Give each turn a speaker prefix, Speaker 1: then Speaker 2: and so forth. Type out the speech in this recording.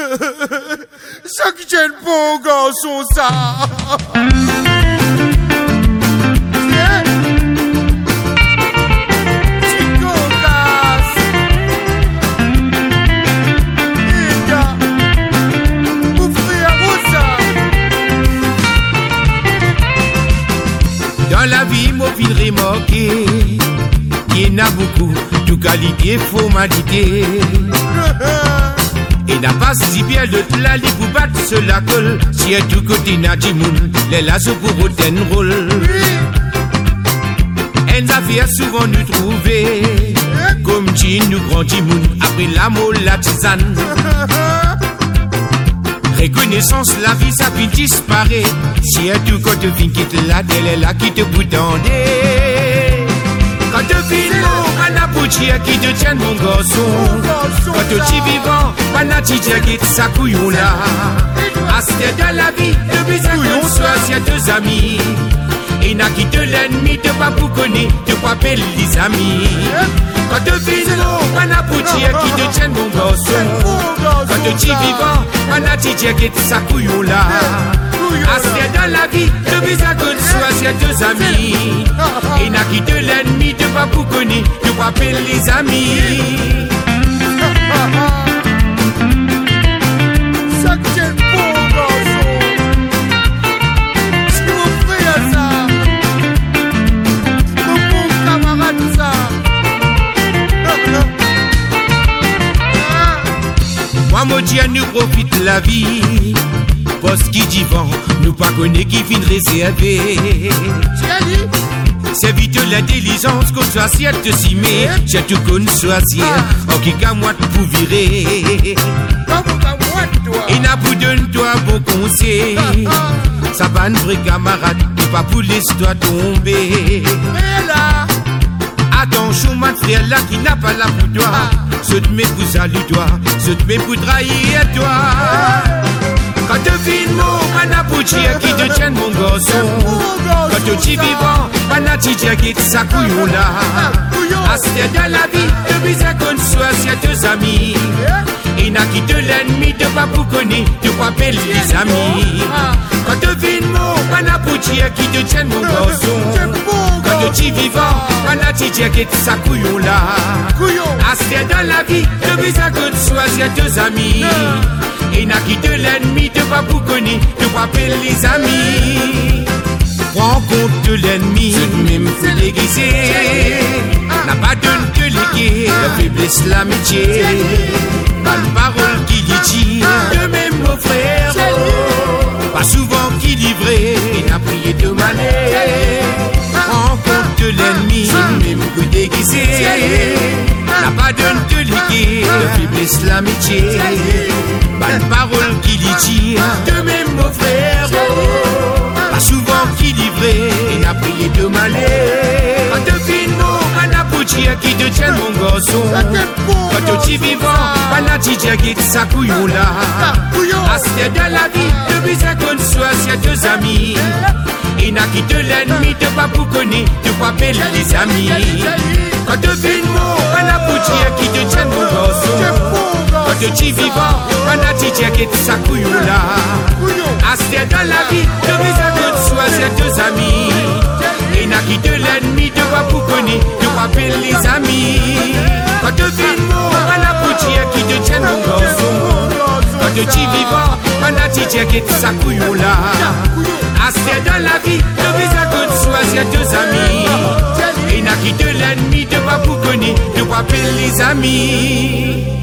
Speaker 1: Ça qui tient le bon garçon, ça.
Speaker 2: Dans la vie, mon fil remarqué, il y en a beaucoup, tout qualité, formalité. Et n'a pas si bien de la ligue pour battre sur la colle. Si à tout côté n'a dit moun, les lassos pour roten rôle. Elle a fait souvent nous trouver, comme dit nous grand moun, après l'amour la tisane. Reconnaissance, la vie, ça finit disparaît. Si à tout quand tu quitte la telle est là qui te boutendait. Quand tu finis, on a pour dire qui te tient mon garçon. Quand tu es vivant, on a dit qui te sa couillon là. À cette dans la vie, de bizarre qu'on soit, c'est deux amis. Et n'a qui te l'ennemi, te pas pour connaître, te pas appeler les amis. Quand tu finis, on a pour dire qui te tient mon garçon. Quand tu es vivant, on a dit qui te sa couillon là. Assez dans la vie, de bizarre qu'on soit, c'est deux amis. Et n'a qui te l'ennemi, te pas pour connaître, te pas appeler les amis.
Speaker 1: Ça qui tient le bon garçon. C'est mon frère, ça. Mon bon camarade, ça.
Speaker 2: Moi, mon Dieu, nous profite de la vie. Parce qu'il dit vent, nous pas connaît qui vient réserver. C'est vite l'intelligence qu'on soit si te simer. J'ai tout qu'on choisir. Ok, qu'à moi pour virer. Et n'a pour donner toi bon conseil. Ça va un vrai camarade, et pas pour l'histoire tomber. Attention, ma frère là qui n'a pas la pour toi. Je te mets pour saluer toi, je te mets pour trahir toi. Quand tu vis le mot, on a pour dire qui te tient mon garçon. Quand tu es vivant, on a dit qui te sa couillon là. Assez dans la vie, de bizarre qu'on soit, c'est deux amis. Et n'a qui te l'ennemi, de pas pour connaître, de pas appeler les amis. Quand tu vis le mot, on a pour dire qui te tient mon garçon. Quand tu es vivant, on a dit qui te sa couillon là. Assez dans la vie, de bizarre qu'on soit, c'est deux amis. Et n'a qui te l'ennemi, te pas pour connaître, te pas appeler les amis. Prends compte de l'ennemi, même pour déguiser. N'a pas de te léguer, la faiblesse, l'amitié. Pas de parole qui dit, de même mon frère. Pas souvent qui livrait, et n'a prié de manière. Prends compte de l'ennemi, même pour déguiser. N'a pas de te léguer, la faiblesse, l'amitié. Pas de parole qui dit, de même mon frère. Pas souvent qui livrait, et n'a prié de malheur. Quand tu finis, on a pour dire qui te tient mon garçon. Quand tu es vivant, on a dit qui te sa couillon là. Assez dans la vie, de bizarre qu'on soit, c'est deux amis. Et n'a qui te l'ennemi, te pas pour connaître, te pas appeler les amis. Quand tu finis, on a pour dire qui te tient mon garçon. Quand tu es vivant, on a dit qui te sa couillon là. Assez dans la vie, de bizarre qu'on soit, c'est deux amis. Et n'a qui te l'ennemi, te pas pour connaître, te pas appeler les amis. Quand tu finis, on a pour dire qui te tient mon garçon. Quand tu es vivant, on a dit qui te sa couillon là. Assez dans la vie, de bizarre qu'on soit, c'est deux amis. Et n'a qui te l'ennemi, te pas pour connaître, te pas appeler les amis.